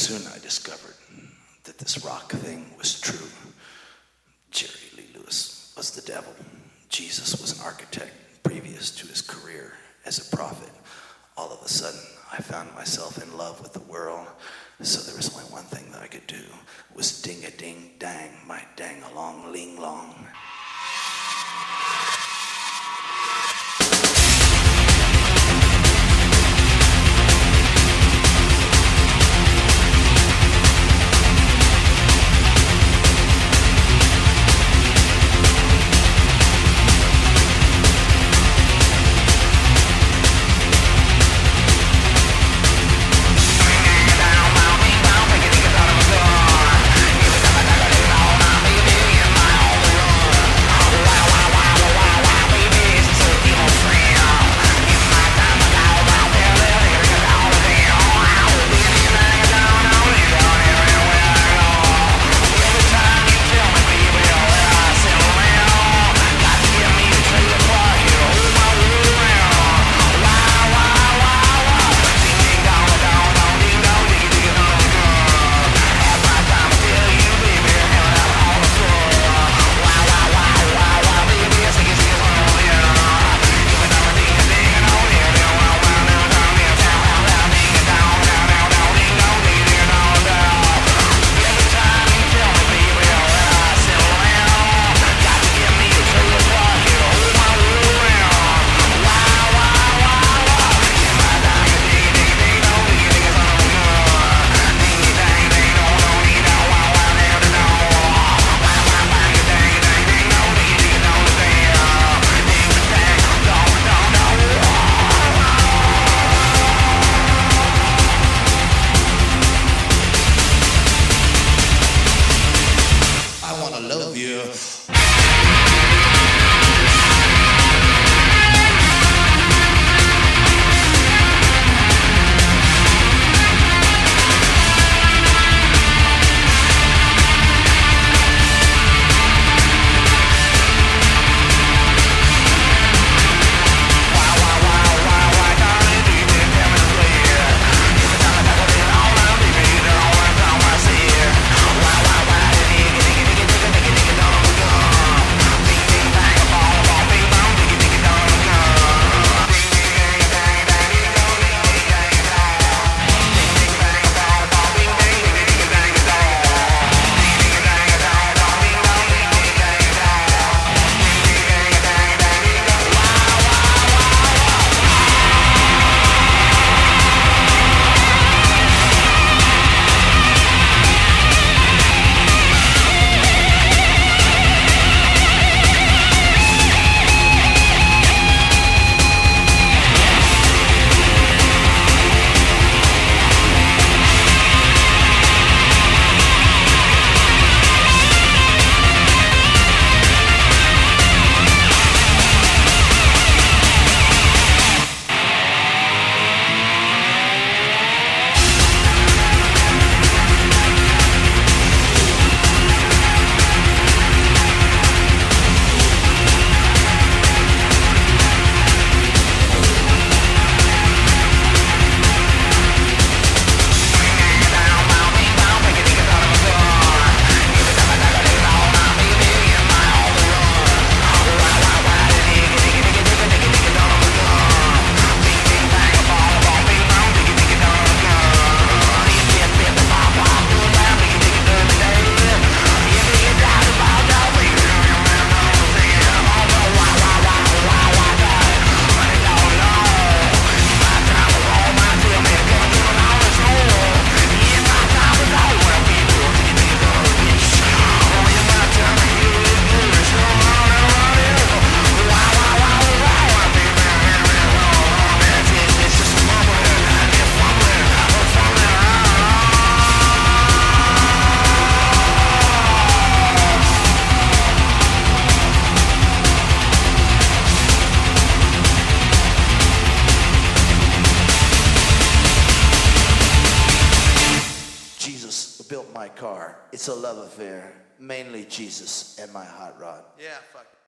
Soon I discovered that this rock thing was true. Jerry Lee Lewis was the devil. Jesus was an architect previous to his career as a prophet. All of a sudden, I found myself in love with the world. So there was only one thing that I could do, was ding-a-ding-dang, my dang-along, ling-long. Built my car. It's a love affair. Mainly Jesus and my hot rod. Yeah, fuck.